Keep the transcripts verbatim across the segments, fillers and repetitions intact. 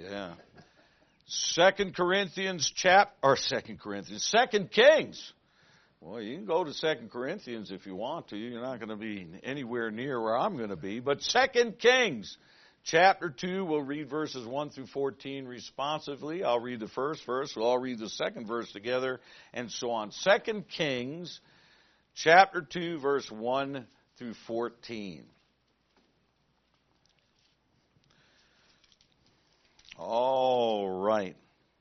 Yeah. Second Corinthians chap or Second Corinthians, Second Kings. Well, you can go to Second Corinthians if you want to. You're not going to be anywhere near where I'm going to be. But Second Kings, chapter two, we'll read verses one through fourteen responsively. I'll read the first verse. We'll all read the second verse together, and so on. Second Kings, chapter two, verse one through fourteen. All right.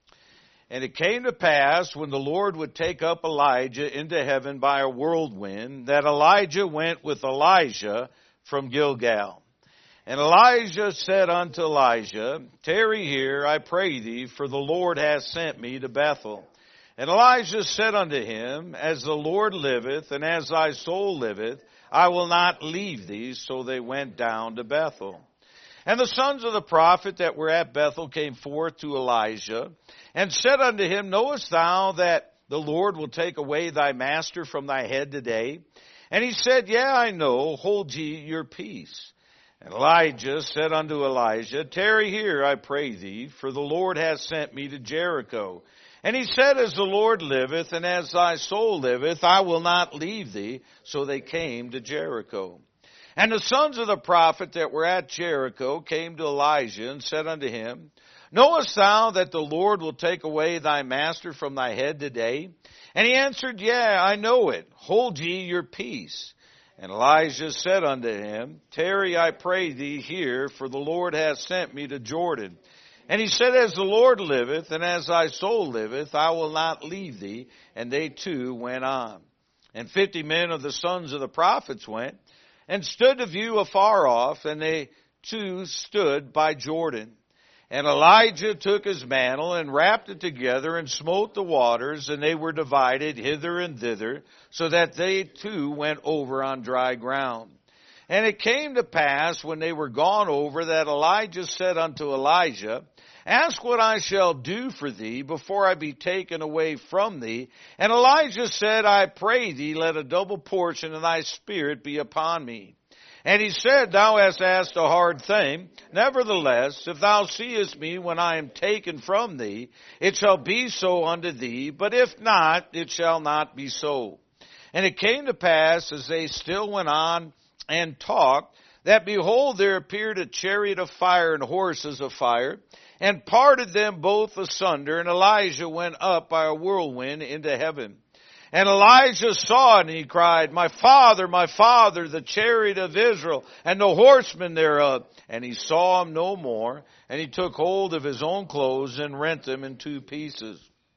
And it came to pass, when the Lord would take up Elijah into heaven by a whirlwind, that Elijah went with Elijah from Gilgal. And Elijah said unto Elijah, Tarry here, I pray thee, for the Lord hath sent me to Bethel. And Elijah said unto him, As the Lord liveth, and as thy soul liveth, I will not leave thee. So they went down to Bethel. And the sons of the prophet that were at Bethel came forth to Elijah, and said unto him, Knowest thou that the Lord will take away thy master from thy head today? And he said, Yea, I know, hold ye your peace. And Elijah said unto Elijah, Tarry here, I pray thee, for the Lord hath sent me to Jericho. And he said, As the Lord liveth, and as thy soul liveth, I will not leave thee. So they came to Jericho. And the sons of the prophet that were at Jericho came to Elijah and said unto him, Knowest thou that the Lord will take away thy master from thy head today? And he answered, Yea, I know it. Hold ye your peace. And Elijah said unto him, Tarry, I pray thee here, for the Lord hath sent me to Jordan. And he said, As the Lord liveth, and as thy soul liveth, I will not leave thee. And they two went on. And fifty men of the sons of the prophets went, and stood to view afar off, and they two stood by Jordan. And Elijah took his mantle, and wrapped it together, and smote the waters, and they were divided hither and thither, so that they too went over on dry ground. And it came to pass, when they were gone over, that Elijah said unto Elijah, Ask what I shall do for thee before I be taken away from thee. And Elijah said, I pray thee, let a double portion of thy spirit be upon me. And he said, Thou hast asked a hard thing. Nevertheless, if thou seest me when I am taken from thee, it shall be so unto thee. But if not, it shall not be so. And it came to pass, as they still went on and talked, that behold, there appeared a chariot of fire and horses of fire, and parted them both asunder, and Elijah went up by a whirlwind into heaven. And Elijah saw it, and he cried, My father, my father, the chariot of Israel, and the horsemen thereof. And he saw him no more, and he took hold of his own clothes, and rent them in two pieces.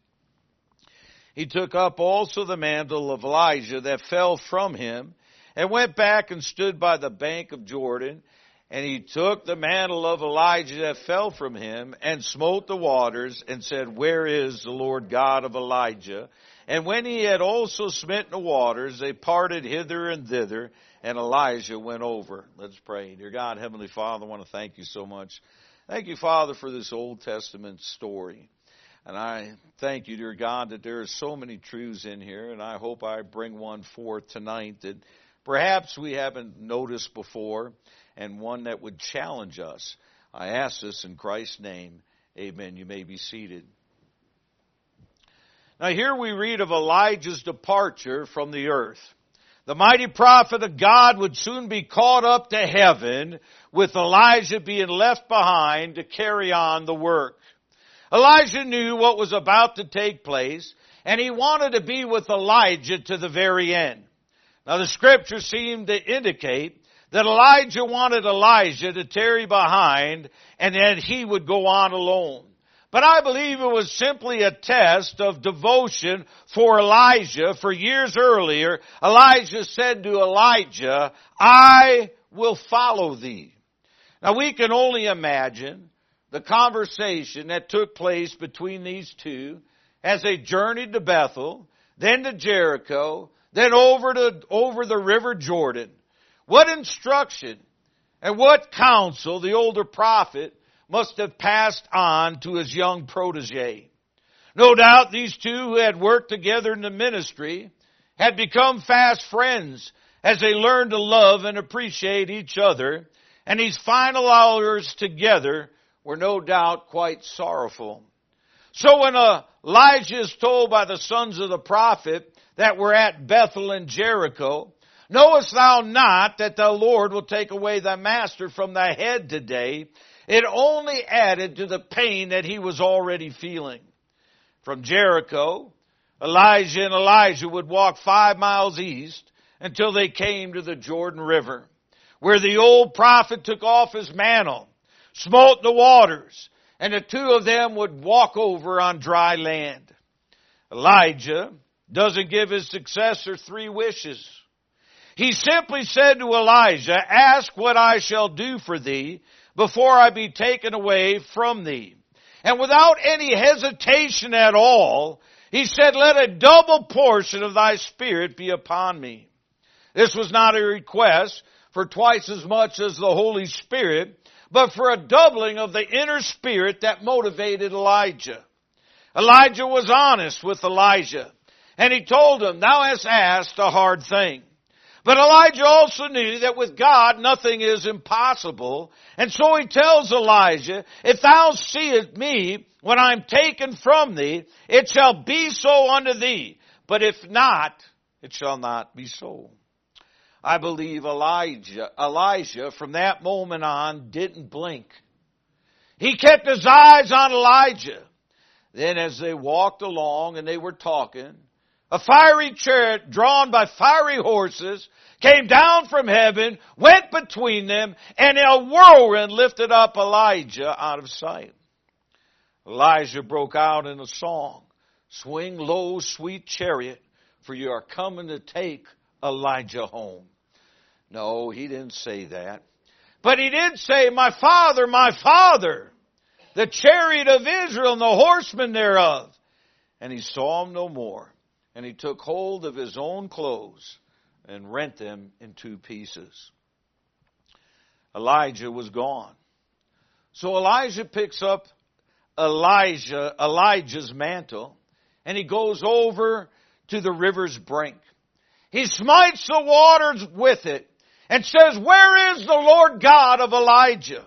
He took up also the mantle of Elijah that fell from him, and went back and stood by the bank of Jordan. And he took the mantle of Elijah that fell from him, and smote the waters, and said, Where is the Lord God of Elijah? And when he had also smitten the waters, they parted hither and thither, and Elijah went over. Let's pray. Dear God, Heavenly Father, I want to thank you so much. Thank you, Father, for this Old Testament story. And I thank you, dear God, that there are so many truths in here, and I hope I bring one forth tonight that perhaps we haven't noticed before, and one that would challenge us. I ask this in Christ's name. Amen. You may be seated. Now here we read of Elijah's departure from the earth. The mighty prophet of God would soon be caught up to heaven, with Elijah being left behind to carry on the work. Elijah knew what was about to take place, and he wanted to be with Elijah to the very end. Now the scriptures seem to indicate that Elijah wanted Elijah to tarry behind, and that he would go on alone. But I believe it was simply a test of devotion for Elijah. For years earlier, Elijah said to Elijah, I will follow thee. Now we can only imagine the conversation that took place between these two as they journeyed to Bethel, then to Jericho, then over to over the river Jordan. What instruction and what counsel the older prophet must have passed on to his young protege. No doubt these two who had worked together in the ministry had become fast friends as they learned to love and appreciate each other, and these final hours together were no doubt quite sorrowful. So when Elijah is told by the sons of the prophet that we're at Bethel and Jericho, knowest thou not that the Lord will take away thy master from thy head today? It only added to the pain that he was already feeling. From Jericho, Elijah and Elijah would walk five miles east until they came to the Jordan River, where the old prophet took off his mantle, smote the waters, and the two of them would walk over on dry land. Elijah doesn't give his successor three wishes. He simply said to Elijah, ask what I shall do for thee before I be taken away from thee. And without any hesitation at all, he said, let a double portion of thy spirit be upon me. This was not a request for twice as much as the Holy Spirit, but for a doubling of the inner spirit that motivated Elijah. Elijah was honest with Elijah, and he told him, thou hast asked a hard thing. But Elijah also knew that with God nothing is impossible. And so he tells Elijah, if thou seest me when I'm taken from thee, it shall be so unto thee. But if not, it shall not be so. I believe Elijah, Elijah from that moment on didn't blink. He kept his eyes on Elijah. Then as they walked along and they were talking, a fiery chariot drawn by fiery horses came down from heaven, went between them, and a whirlwind lifted up Elijah out of sight. Elijah broke out in a song, swing low, sweet chariot, for you are coming to take Elijah home. No, he didn't say that. But he did say, my father, my father, the chariot of Israel and the horsemen thereof. And he saw him no more. And he took hold of his own clothes and rent them in two pieces. Elijah was gone. So Elijah picks up Elijah, Elijah's mantle, and he goes over to the river's brink. He smites the waters with it and says, where is the Lord God of Elijah?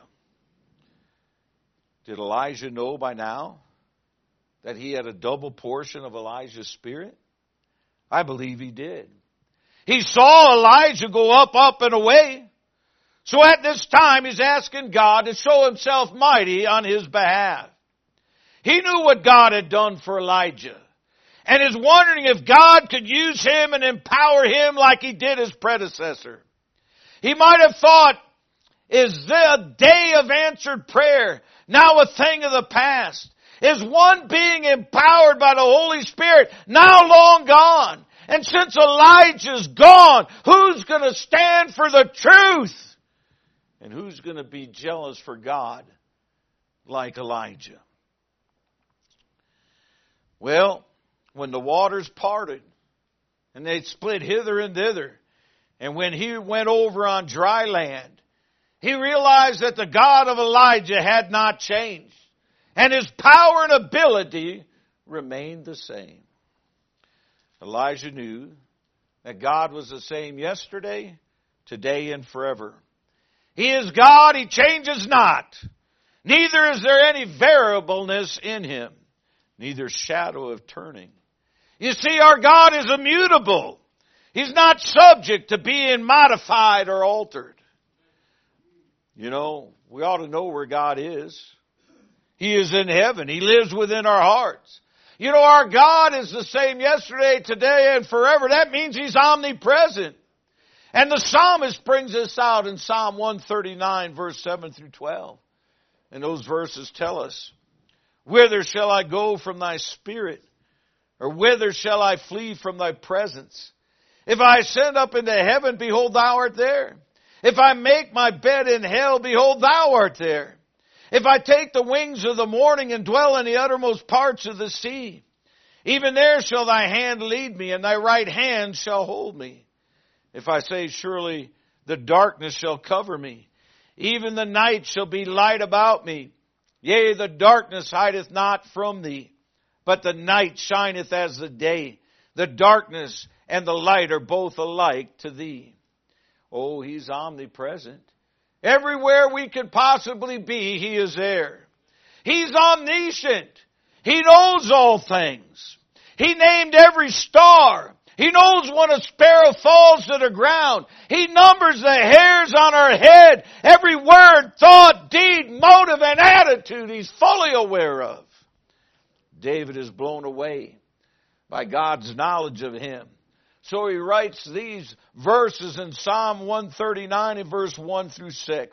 Did Elijah know by now that he had a double portion of Elijah's spirit? I believe he did. He saw Elijah go up, up, and away. So at this time, he's asking God to show himself mighty on his behalf. He knew what God had done for Elijah, and is wondering if God could use him and empower him like he did his predecessor. He might have thought, is the day of answered prayer now a thing of the past? Is one being empowered by the Holy Spirit now long gone? And since Elijah's gone, who's going to stand for the truth? And who's going to be jealous for God like Elijah? Well, when the waters parted and they split hither and thither, and when he went over on dry land, he realized that the God of Elijah had not changed. And his power and ability remained the same. Elijah knew that God was the same yesterday, today, and forever. He is God, he changes not. Neither is there any variableness in him, neither shadow of turning. You see, our God is immutable. He's not subject to being modified or altered. You know, we ought to know where God is. He is in heaven. He lives within our hearts. You know, our God is the same yesterday, today, and forever. That means He's omnipresent. And the psalmist brings this out in Psalm one thirty-nine, verse seven through twelve. And those verses tell us, whither shall I go from thy spirit? Or whither shall I flee from thy presence? If I ascend up into heaven, behold, thou art there. If I make my bed in hell, behold, thou art there. If I take the wings of the morning and dwell in the uttermost parts of the sea, even there shall thy hand lead me, and thy right hand shall hold me. If I say, surely the darkness shall cover me, even the night shall be light about me. Yea, the darkness hideth not from thee, but the night shineth as the day. The darkness and the light are both alike to thee. Oh, He's omnipresent. Everywhere we could possibly be, He is there. He's omniscient. He knows all things. He named every star. He knows when a sparrow falls to the ground. He numbers the hairs on our head. Every word, thought, deed, motive, and attitude He's fully aware of. David is blown away by God's knowledge of him. So he writes these verses in Psalm one thirty-nine in verse one through six.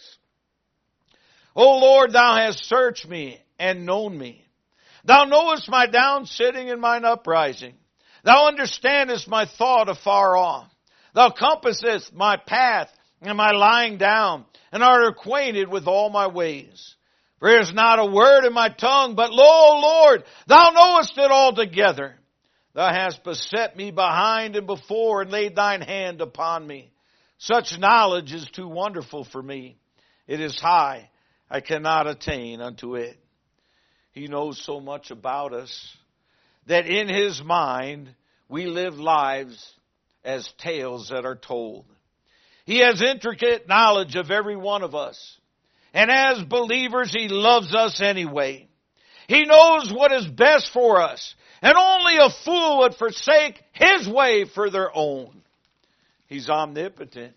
O Lord, Thou hast searched me and known me. Thou knowest my down sitting and mine uprising. Thou understandest my thought afar off. Thou compassest my path and my lying down, and art acquainted with all my ways. For there is not a word in my tongue, but lo, O Lord, Thou knowest it altogether. Thou hast beset me behind and before, and laid Thine hand upon me. Such knowledge is too wonderful for me. It is high. I cannot attain unto it. He knows so much about us that in His mind we live lives as tales that are told. He has intricate knowledge of every one of us. And as believers, He loves us anyway. He knows what is best for us. And only a fool would forsake his way for their own. He's omnipotent.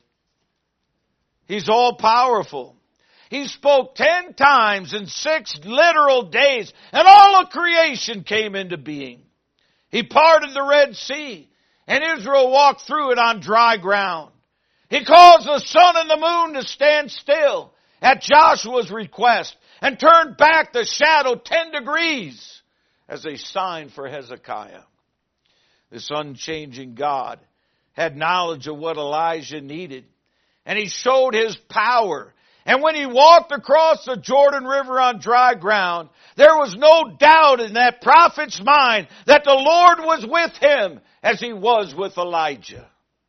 He's all-powerful. He spoke ten times in six literal days, and all of creation came into being. He parted the Red Sea, and Israel walked through it on dry ground. He caused the sun and the moon to stand still at Joshua's request, and turned back the shadow ten degrees as a sign for Hezekiah. This unchanging God had knowledge of what Elijah needed, and He showed His power. And when he walked across the Jordan River on dry ground, there was no doubt in that prophet's mind that the Lord was with him as He was with Elijah.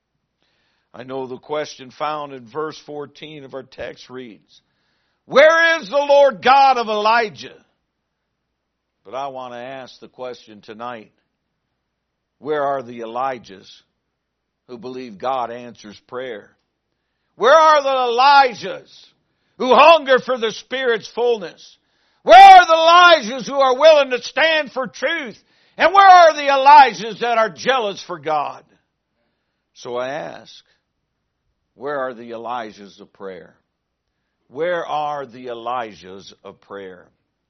I know the question found in verse fourteen of our text reads, where is the Lord God of Elijah? But I want to ask the question tonight, where are the Elijahs who believe God answers prayer? Where are the Elijahs who hunger for the Spirit's fullness? Where are the Elijahs who are willing to stand for truth? And where are the Elijahs that are jealous for God? So I ask, where are the Elijahs of prayer? Where are the Elijahs of prayer?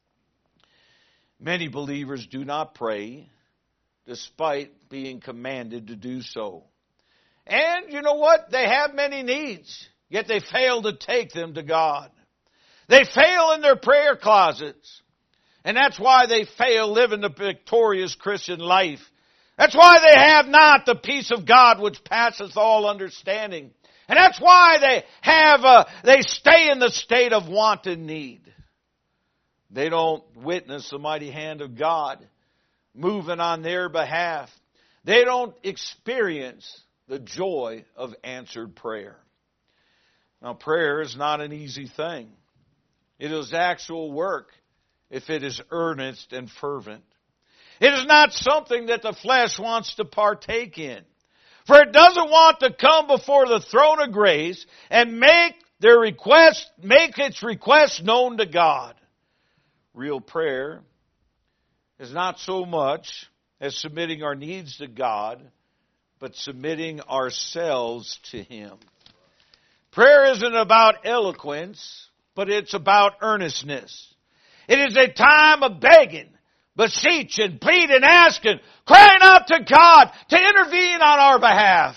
Many believers do not pray despite being commanded to do so. And you know what? They have many needs, yet they fail to take them to God. They fail in their prayer closets. And that's why they fail living the victorious Christian life. That's why they have not the peace of God which passeth all understanding. And that's why they have, uh, they stay in the state of want and need. They don't witness the mighty hand of God moving on their behalf. They don't experience the joy of answered prayer. Now, prayer is not an easy thing. It is actual work if it is earnest and fervent. It is not something that the flesh wants to partake in. For it doesn't want to come before the throne of grace and make their request, make its request known to God. Real prayer is not so much as submitting our needs to God, but submitting ourselves to Him. Prayer isn't about eloquence, but it's about earnestness. It is a time of begging, beseeching, pleading, asking, crying out to God to intervene on our behalf.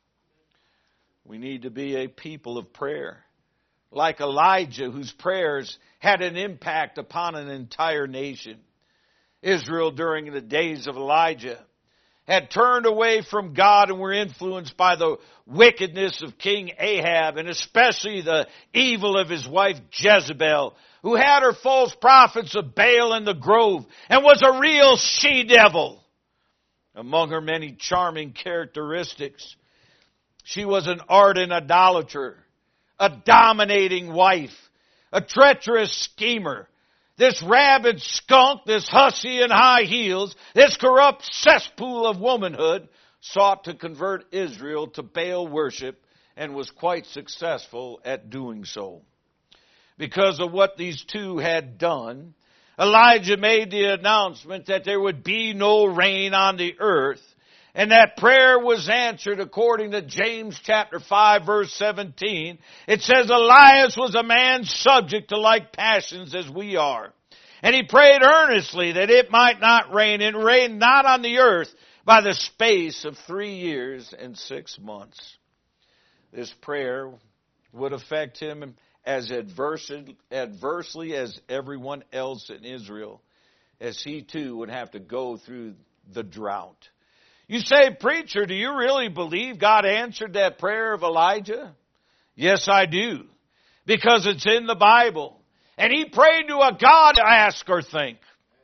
We need to be a people of prayer, like Elijah, whose prayers had an impact upon an entire nation. Israel, during the days of Elijah, had turned away from God and were influenced by the wickedness of King Ahab, and especially the evil of his wife Jezebel, who had her false prophets of Baal in the grove and was a real she-devil. Among her many charming characteristics, she was an ardent idolater, a dominating wife, a treacherous schemer. This rabid skunk, this hussy in high heels, this corrupt cesspool of womanhood sought to convert Israel to Baal worship and was quite successful at doing so. Because of what these two had done, Elijah made the announcement that there would be no rain on the earth. And that prayer was answered according to James chapter five verse seventeen. It says Elias was a man subject to like passions as we are. And he prayed earnestly that it might not rain, and rain not on the earth by the space of three years and six months. This prayer would affect him as adversely, adversely as everyone else in Israel, as he too would have to go through the drought. You say, preacher, do you really believe God answered that prayer of Elijah? Yes, I do. Because it's in the Bible. And he prayed to a God to ask or think.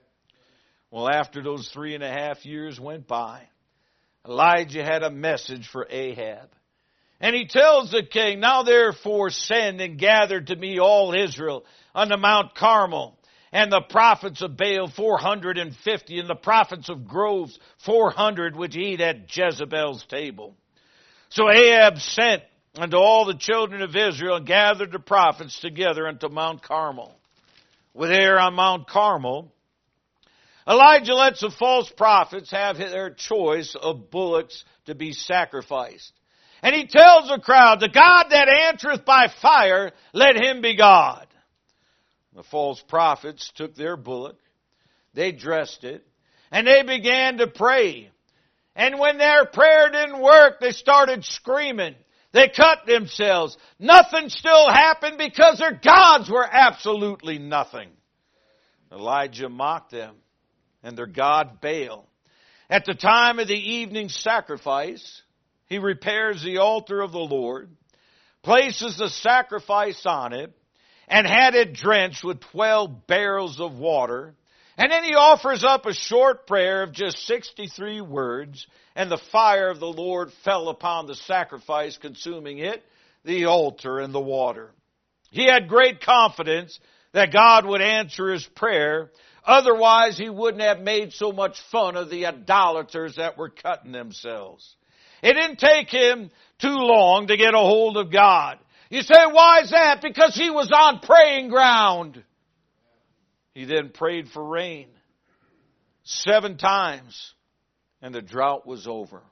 Well, after those three and a half years went by, Elijah had a message for Ahab. And he tells the king, now therefore send and gather to me all Israel unto Mount Carmel, and the prophets of Baal four hundred and fifty, and the prophets of groves four hundred, which eat at Jezebel's table. So Ahab sent unto all the children of Israel, and gathered the prophets together unto Mount Carmel. With there on Mount Carmel, Elijah lets the false prophets have their choice of bullocks to be sacrificed. And he tells the crowd, the God that answereth by fire, let him be God. The false prophets took their bullock, they dressed it, and they began to pray. And when their prayer didn't work, they started screaming. They cut themselves. Nothing still happened because their gods were absolutely nothing. Elijah mocked them and their god Baal. At the time of the evening sacrifice, he repairs the altar of the Lord, places the sacrifice on it, and had it drenched with twelve barrels of water. And then he offers up a short prayer of just sixty-three words, and the fire of the Lord fell upon the sacrifice, consuming it, the altar, and the water. He had great confidence that God would answer his prayer. Otherwise, he wouldn't have made so much fun of the idolaters that were cutting themselves. It didn't take him too long to get a hold of God. You say, why is that? Because he was on praying ground. He then prayed for rain seven times, and the drought was over.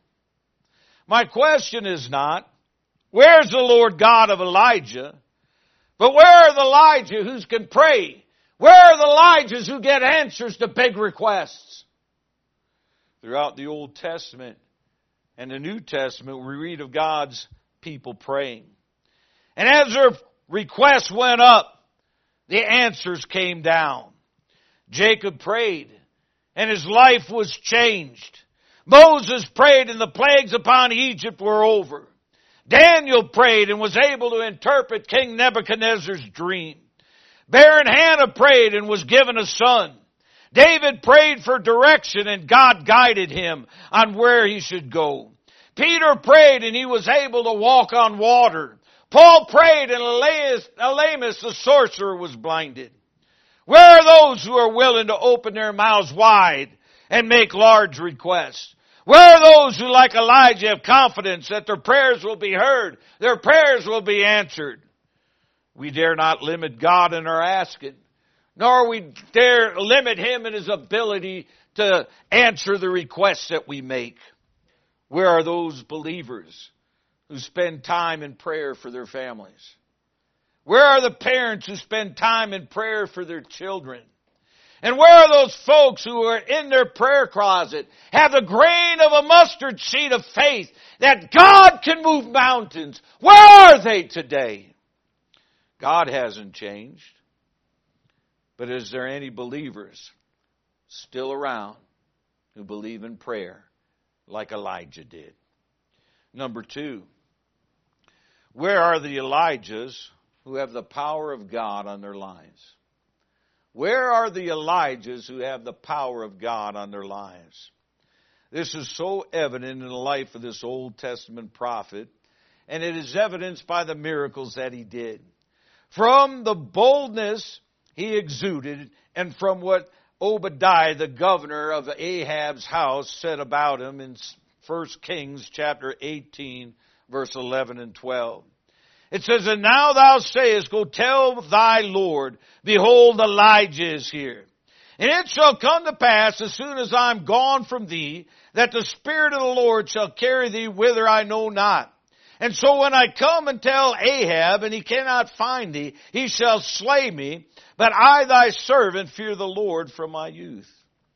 My question is not, where's the Lord God of Elijah? But where are the Elijah who can pray? Where are the Elijahs who get answers to big requests? Throughout the Old Testament and the New Testament, we read of God's people praying. And as their requests went up, the answers came down. Jacob prayed, and his life was changed. Moses prayed, and the plagues upon Egypt were over. Daniel prayed and was able to interpret King Nebuchadnezzar's dream. Barren Hannah prayed and was given a son. David prayed for direction, and God guided him on where he should go. Peter prayed, and he was able to walk on water. Paul prayed, and Elymas the sorcerer was blinded. Where are those who are willing to open their mouths wide and make large requests? Where are those who, like Elijah, have confidence that their prayers will be heard, their prayers will be answered? We dare not limit God in our asking, nor we dare limit Him in His ability to answer the requests that we make. Where are those believers who spend time in prayer for their families? Where are the parents who spend time in prayer for their children? And where are those folks who are in their prayer closet, have the grain of a mustard seed of faith that God can move mountains? Where are they today? God hasn't changed. But is there any believers still around who believe in prayer like Elijah did? Number two, where are the Elijahs who have the power of God on their lives? Where are the Elijahs who have the power of God on their lives? This is so evident in the life of this Old Testament prophet, and it is evidenced by the miracles that he did. From the boldness he exuded, and from what Obadiah, the governor of Ahab's house, said about him in First Kings chapter eighteen, verse eleven and twelve. It says, and now thou sayest, go tell thy Lord, behold, Elijah is here. And it shall come to pass, as soon as I am gone from thee, that the Spirit of the Lord shall carry thee whither I know not. And so when I come and tell Ahab, and he cannot find thee, he shall slay me. But I, thy servant, fear the Lord from my youth.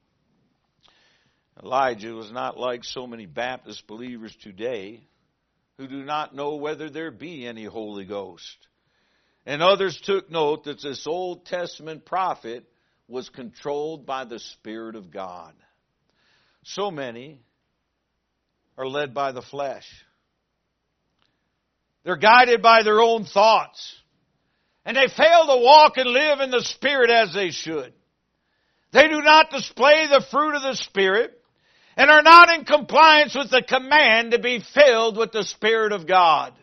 Elijah was not like so many Baptist believers today who do not know whether there be any Holy Ghost. And others took note that this Old Testament prophet was controlled by the Spirit of God. So many are led by the flesh. They're guided by their own thoughts. And they fail to walk and live in the Spirit as they should. They do not display the fruit of the Spirit and are not in compliance with the command to be filled with the Spirit of God.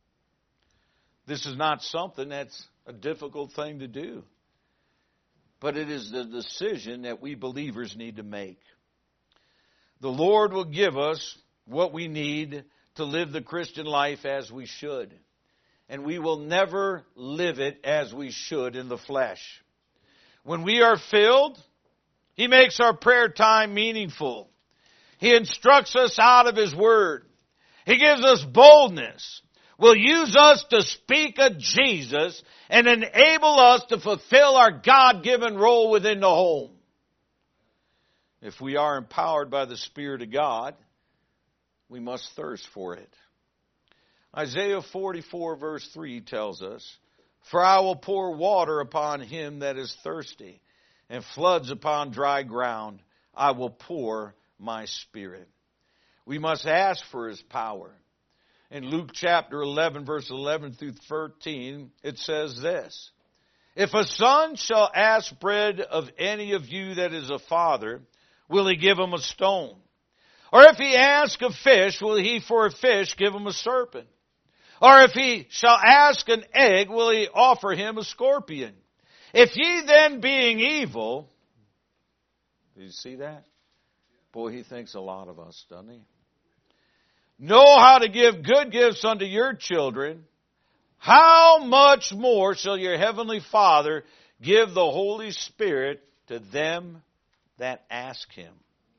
This is not something that's a difficult thing to do. But it is the decision that we believers need to make. The Lord will give us what we need to live the Christian life as we should. And we will never live it as we should in the flesh. When we are filled, He makes our prayer time meaningful. He instructs us out of His Word. He gives us boldness. Will use us to speak of Jesus and enable us to fulfill our God-given role within the home. If we are empowered by the Spirit of God, we must thirst for it. Isaiah forty-four verse three tells us, For I will pour water upon him that is thirsty, and floods upon dry ground. I will pour my Spirit. We must ask for His power. In Luke chapter eleven, verse eleven through thirteen, it says this, If a son shall ask bread of any of you that is a father, will he give him a stone? Or if he ask a fish, will he for a fish give him a serpent? Or if he shall ask an egg, will he offer him a scorpion? If ye then being evil, do you see that? Boy, he thinks a lot of us, doesn't he? Know how to give good gifts unto your children, how much more shall your heavenly Father give the Holy Spirit to them that ask Him?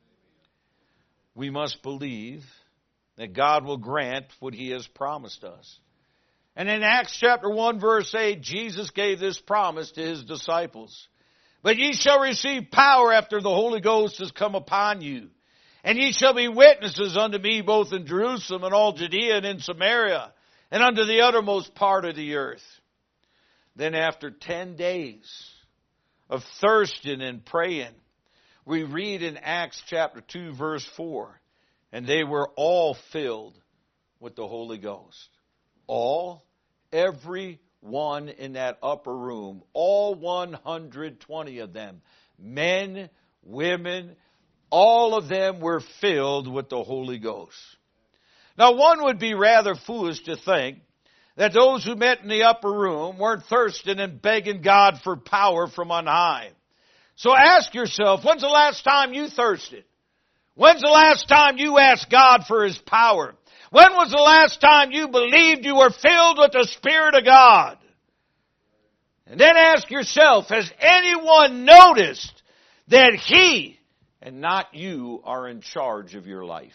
We must believe that God will grant what He has promised us. And in Acts chapter one verse eight, Jesus gave this promise to His disciples. But ye shall receive power after the Holy Ghost has come upon you. And ye shall be witnesses unto me both in Jerusalem and all Judea and in Samaria and unto the uttermost part of the earth. Then after ten days of thirsting and praying, we read in Acts chapter two verse four, and they were all filled with the Holy Ghost. All, every one in that upper room, all one hundred twenty of them, men, women, all of them were filled with the Holy Ghost. Now, one would be rather foolish to think that those who met in the upper room weren't thirsting and begging God for power from on high. So ask yourself, when's the last time you thirsted? When's the last time you asked God for His power? When was the last time you believed you were filled with the Spirit of God? And then ask yourself, has anyone noticed that He and not you are in charge of your life?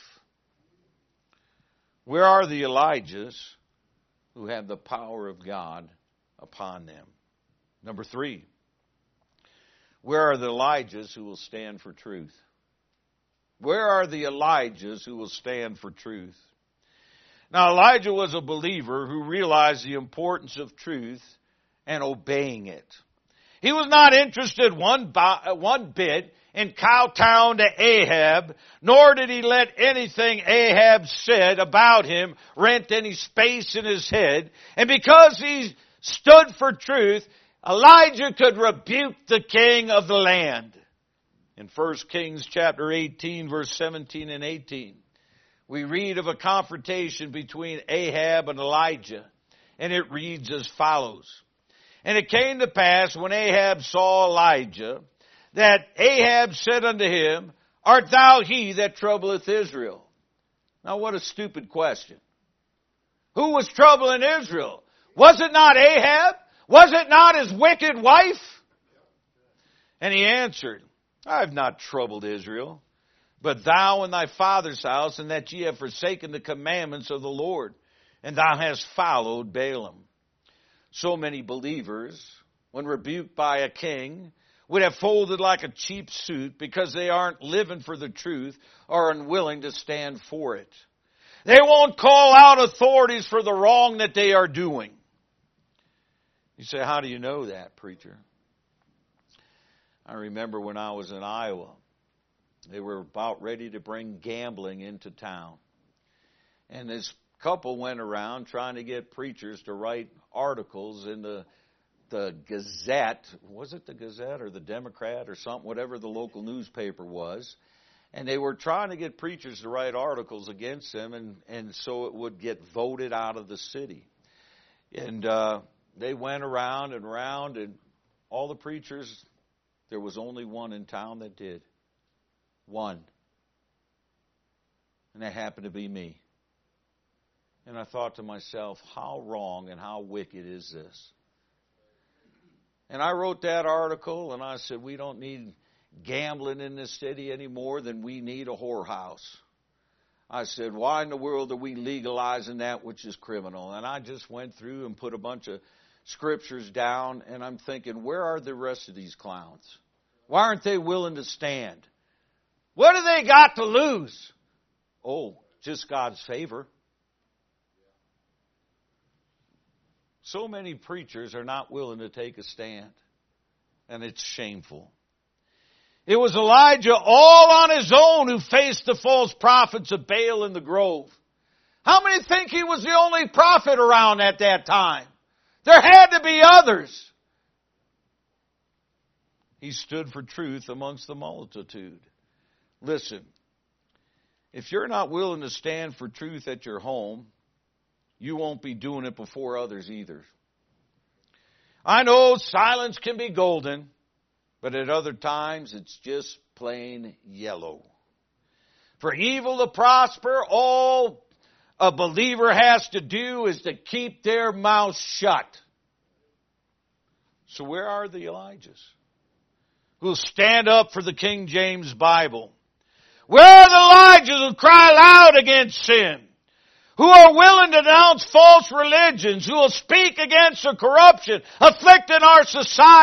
Where are the Elijahs who have the power of God upon them? Number three, where are the Elijahs who will stand for truth? Where are the Elijahs who will stand for truth? Now, Elijah was a believer who realized the importance of truth and obeying it. He was not interested one, one bit in kowtowing to Ahab, nor did he let anything Ahab said about him rent any space in his head. And because he stood for truth, Elijah could rebuke the king of the land. In First Kings chapter eighteen, verse seventeen and eighteen, we read of a confrontation between Ahab and Elijah, and it reads as follows. And it came to pass when Ahab saw Elijah, that Ahab said unto him, Art thou he that troubleth Israel? Now what a stupid question. Who was troubling Israel? Was it not Ahab? Was it not his wicked wife? And he answered, I have not troubled Israel, but thou and thy father's house, and that ye have forsaken the commandments of the Lord, and thou hast followed Balaam. So many believers, when rebuked by a king, would have folded like a cheap suit because they aren't living for the truth or unwilling to stand for it. They won't call out authorities for the wrong that they are doing. You say, how do you know that, preacher? I remember when I was in Iowa, they were about ready to bring gambling into town. And this couple went around trying to get preachers to write articles in the the Gazette. Was it the Gazette or the Democrat or something, whatever the local newspaper was. And they were trying to get preachers to write articles against them, and, and so it would get voted out of the city. And uh, they went around and around, and all the preachers, there was only one in town that did. One. And that happened to be me. And I thought to myself, how wrong and how wicked is this? And I wrote that article, and I said, we don't need gambling in this city any more than we need a whorehouse. I said, why in the world are we legalizing that which is criminal? And I just went through and put a bunch of scriptures down, and I'm thinking, where are the rest of these clowns? Why aren't they willing to stand? What do they got to lose? Oh, just God's favor. So many preachers are not willing to take a stand, and it's shameful. It was Elijah all on his own who faced the false prophets of Baal in the grove. How many think he was the only prophet around at that time? There had to be others. He stood for truth amongst the multitude. Listen, if you're not willing to stand for truth at your home, you won't be doing it before others either. I know silence can be golden, but at other times it's just plain yellow. For evil to prosper, all a believer has to do is to keep their mouth shut. So where are the Elijahs who'll stand up for the King James Bible? Where are the Elijahs who cry loud against sin? Who are willing to denounce false religions, who will speak against the corruption afflicting our society?